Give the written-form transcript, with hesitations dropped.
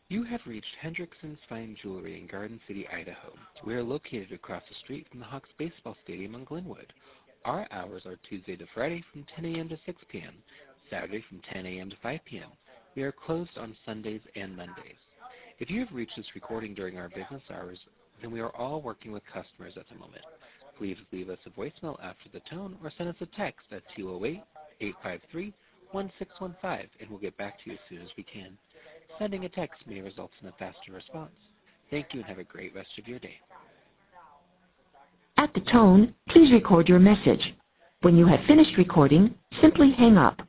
You have reached Hendrickson's Fine Jewelry in Garden City, Idaho. We are located across the street from the Hawks Baseball Stadium in Glenwood. Our hours are Tuesday to Friday from 10 a.m. to 6 p.m., Saturday from 10 a.m. to 5 p.m. We are closed on Sundays and Mondays. If you have reached this recording during our business hours, then we are all working with customers at the moment. Please leave us a voicemail after the tone or send us a text at 208-853-1615 and we'll get back to you as soon as we can. Sending a text may result in a faster response. Thank you and have a great rest of your day. At the tone, please record your message. When you have finished recording, simply hang up